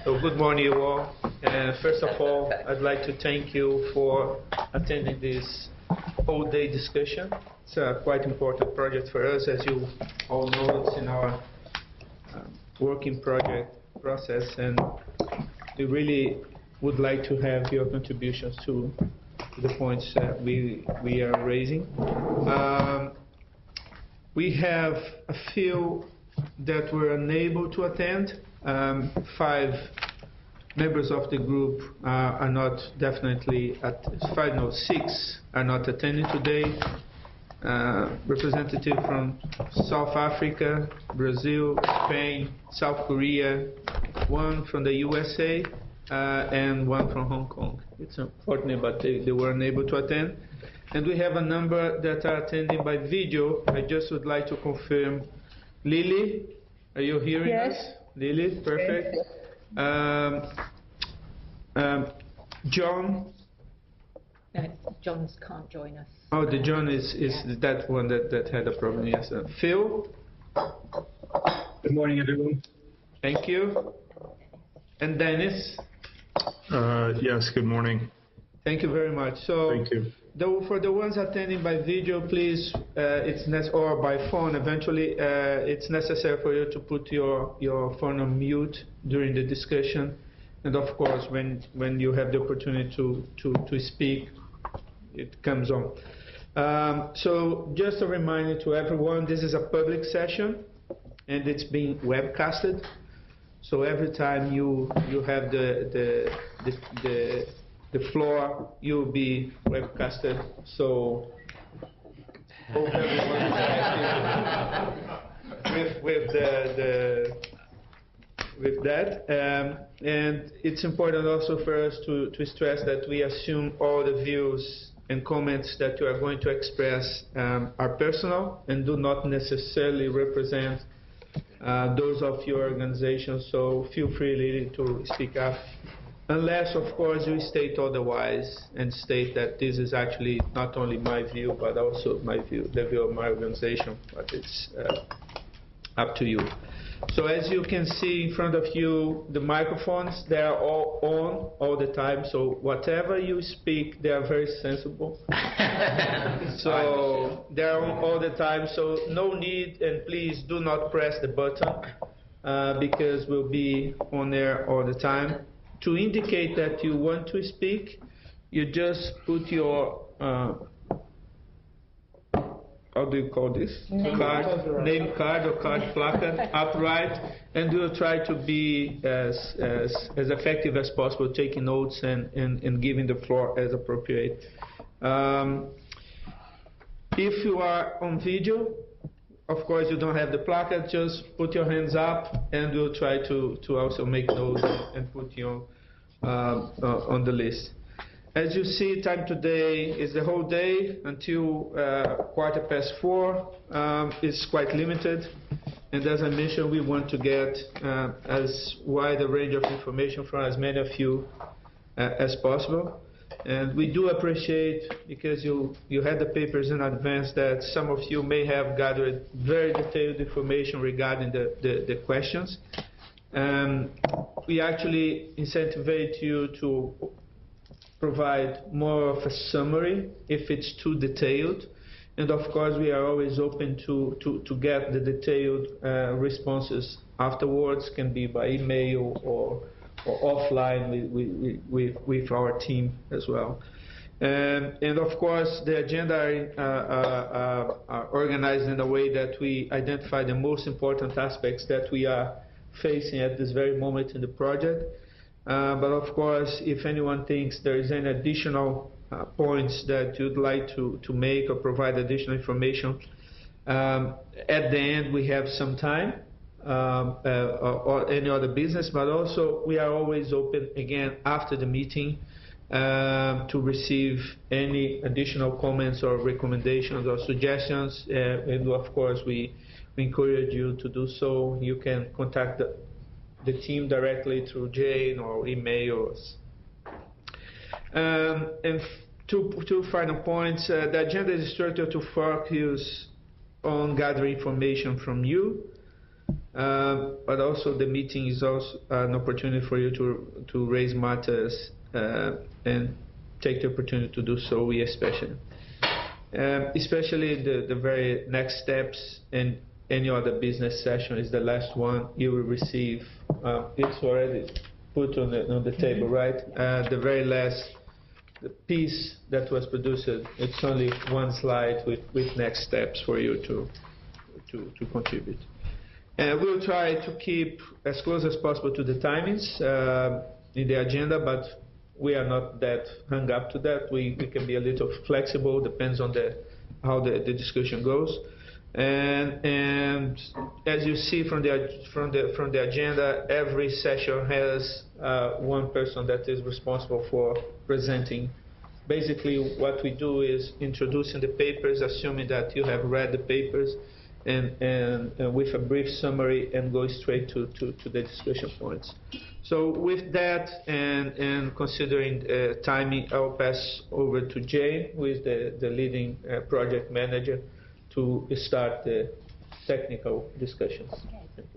So good morning, you all. First of all, I'd like to thank you for attending this all-day discussion. It's a quite important project for us. As you all know, it's in our working project process, and we really would like to have your contributions to the points that we are raising. We have a few that were unable to attend. 5 members of the group are not definitely at 5, no, 6 are not attending today. Representative from South Africa, Brazil, Spain, South Korea, 1 from the USA, and 1 from Hong Kong. It's unfortunate, but they were unable to attend. And we have a number that are attending by video. I just would like to confirm. Lily, are you hearing us? Lily, perfect. John? No, John can't join us. Oh, the John is that one that had a problem, yes. Phil? Good morning, everyone. Thank you. And Dennis? Yes, good morning. Thank you very much. So, thank you. For the ones attending by video, please, or by phone, eventually, it's necessary for you to put your phone on mute during the discussion. And of course, when you have the opportunity to speak, it comes on. So just a reminder to everyone, this is a public session, and it's being webcasted. So every time you have the floor, you'll be webcasted. So hope everyone is happy with that. And it's important also for us to stress that we assume all the views and comments that you are going to express are personal and do not necessarily represent those of your organization. So feel free really to speak up. Unless, of course, you state otherwise and state that this is actually not only my view, but also my view, the view of my organization. But it's up to you. So as you can see in front of you, the microphones, they are all on all the time. So whatever you speak, they are very sensible. So they're on all the time. So no need, and please do not press the button because we'll be on there all the time. To indicate that you want to speak, you just put your, how do you call this? Name card or card placard upright, and we'll try to be as effective as possible, taking notes and giving the floor as appropriate. If you are on video, of course you don't have the placard, just put your hands up and we'll try to also make notes and put you on the list. As you see, time today is the whole day until 4:15. It's quite limited, and as I mentioned, we want to get as wide a range of information from as many of you as possible. And we do appreciate, because you had the papers in advance, that some of you may have gathered very detailed information regarding the questions. We actually incentivize you to provide more of a summary if it's too detailed. And of course, we are always open to get the detailed responses afterwards, can be by email or offline with our team as well. And of course, the agenda are organized in a way that we identify the most important aspects that we are facing at this very moment in the project. But of course, if anyone thinks there is any additional points that you'd like to make or provide additional information, at the end we have some time or any other business, but also we are always open again after the meeting to receive any additional comments or recommendations or suggestions, and of course we encourage you to do so. You can contact the team directly through Jane or email us. And two final points. The agenda is structured to focus on gathering information from you. But also the meeting is also an opportunity for you to raise matters and take the opportunity to do so, we especially. Especially the very next steps in any other business session is the last one you will receive. It's already put on the table, right? The very last piece that was produced, it's only one slide with next steps for you to contribute. And we'll try to keep as close as possible to the timings in the agenda, but we are not that hung up to that. We can be a little flexible, depends on how the discussion goes. And as you see from the agenda, every session has one person that is responsible for presenting. Basically, what we do is introducing the papers, assuming that you have read the papers, and with a brief summary, and go straight to the discussion points. So with that, and considering timing, I'll pass over to Jay, who is the leading project manager, to start the technical discussions. Okay.